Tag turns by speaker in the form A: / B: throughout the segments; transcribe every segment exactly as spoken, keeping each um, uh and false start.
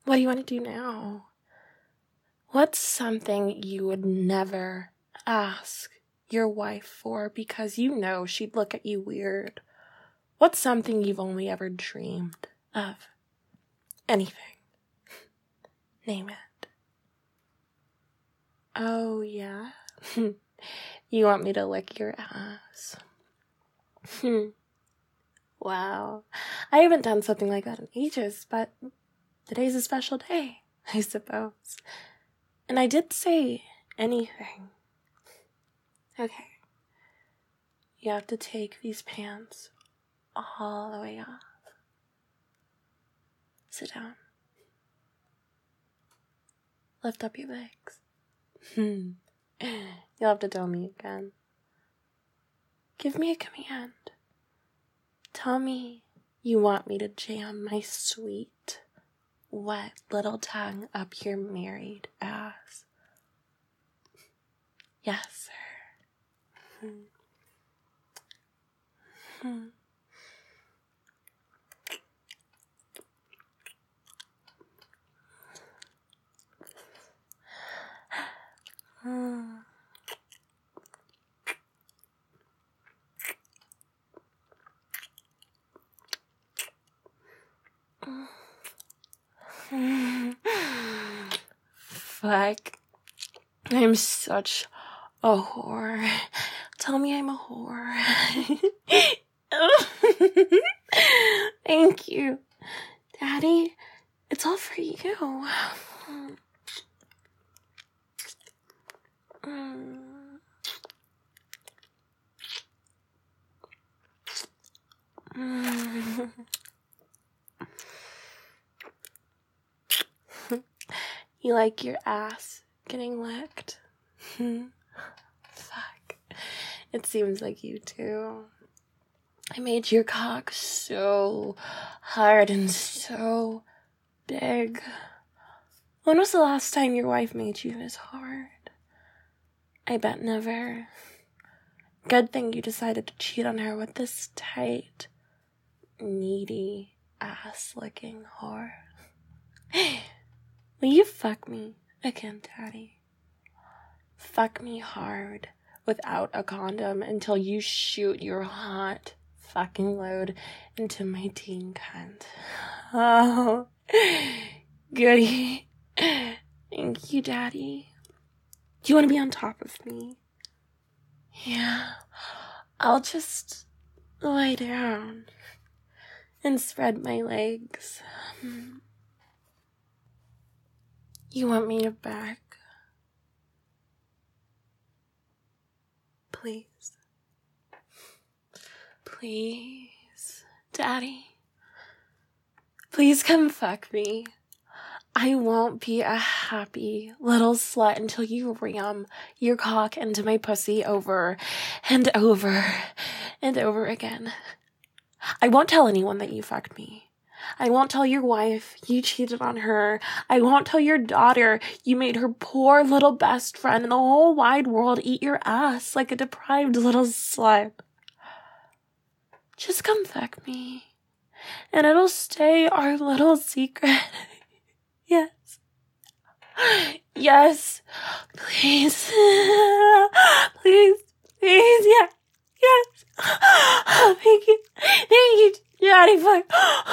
A: What do you want to do now? What's something you would never ask your wife for because you know she'd look at you weird? What's something you've only ever dreamed of? Anything. Name it. Oh, yeah? You want me to lick your ass? Hmm. Wow. I haven't done something like that in ages, but today's a special day, I suppose. And I did say anything. Okay. You have to take these pants all the way off. Sit down. Lift up your legs. Hmm. You'll have to tell me again. Give me a command. Tell me you want me to jam my sweet, wet little tongue up your married ass. Yes, sir. Hmm. Hmm. Hmm. Fuck. I'm such a whore. Tell me I'm a whore. Thank you. Daddy, it's all for you. You like your ass getting licked? Fuck. It seems like you too. I made your cock so hard and so big. When was the last time your wife made you this hard? I bet never. Good thing you decided to cheat on her with this tight, needy, ass-licking whore. Will you fuck me again, Daddy? Fuck me hard without a condom until you shoot your hot fucking load into my teen cunt. Oh, goody. Thank you, Daddy. Do you want to be on top of me? Yeah. I'll just lie down and spread my legs. You want me to back? Please. Please, Daddy. Please come fuck me. I won't be a happy little slut until you ram your cock into my pussy over and over and over again. I won't tell anyone that you fucked me. I won't tell your wife you cheated on her. I won't tell your daughter you made her poor little best friend in the whole wide world eat your ass like a deprived little slut. Just come fuck me, and it'll stay our little secret. Yes. Yes. Please. Please. Please. Yeah. Yes. Thank you. Thank you, Daddy. Fuck.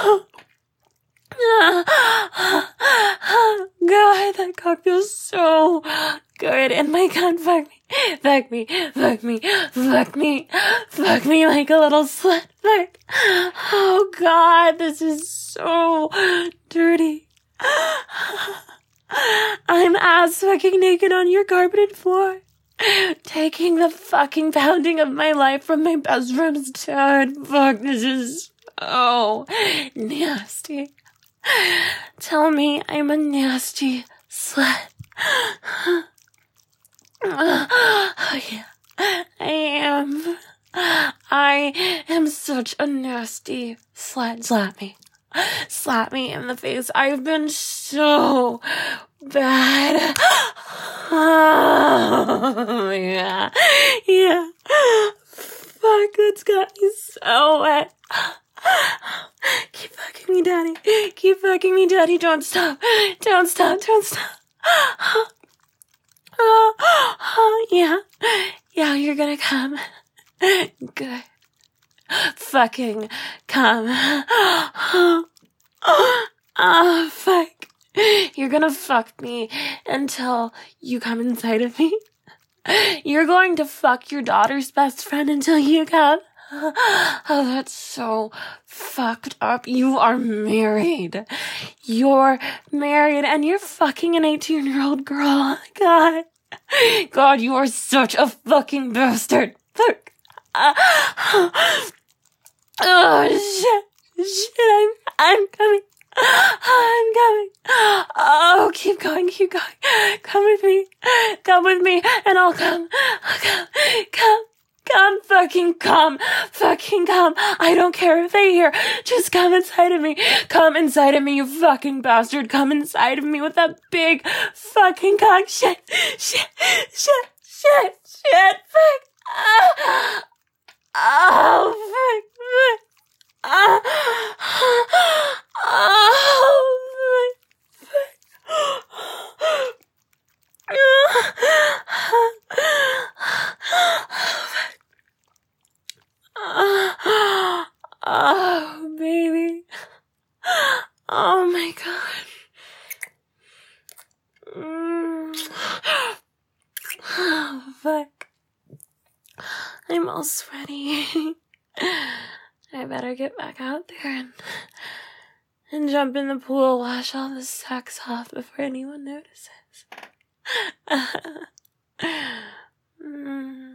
A: God, that cock feels so good. And my God, fuck me. Fuck me. Fuck me. Fuck me. Fuck me like a little slut. Fuck. Oh, God, this is so dirty. I'm ass fucking naked on your carpeted floor, taking the fucking pounding of my life from my best friend's dad. Fuck, this is so nasty. Tell me I'm a nasty slut. Oh, yeah, I am. I am such a nasty slut. Slap me. Slap me in the face. I've been so bad. Oh, yeah. Yeah. Fuck, that's got me so wet. Keep fucking me, Daddy. Keep fucking me, Daddy. Don't stop. Don't stop. Don't stop. Oh, oh, yeah. Yeah, you're gonna come. Good. Fucking come. Oh, fuck. You're gonna fuck me until you come inside of me. You're going to fuck your daughter's best friend until you come. Oh, that's so fucked up. You are married. You're married and you're fucking an eighteen-year-old girl. God. God, you are such a fucking bastard. Fuck. Oh, shit. Shit, I'm, I'm coming. I'm coming. Oh, keep going, keep going. Come with me. Come with me, and I'll come. I'll come. Come. Come, fucking come. Fucking come. I don't care if they hear. Just come inside of me. Come inside of me, you fucking bastard. Come inside of me with that big fucking cock. Shit. Shit. Shit. Shit. Shit. Fuck. Ah. Oh, fuck. Fuck. Ah. Oh, fuck. Oh, oh, baby. Oh, my God. Mm. Oh, fuck. I'm all sweaty. I better get back out there and, and jump in the pool, wash all the sex off before anyone notices. mm.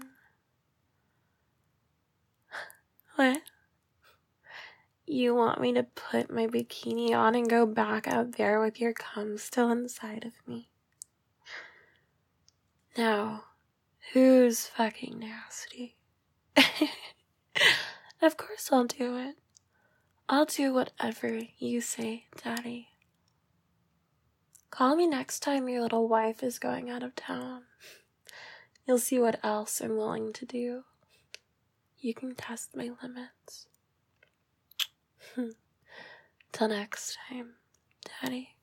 A: What? You want me to put my bikini on and go back out there with your cum still inside of me? Now, who's fucking nasty? Of course I'll do it. I'll do whatever you say, Daddy. Call me next time your little wife is going out of town. You'll see what else I'm willing to do. You can test my limits. Till next time, Daddy.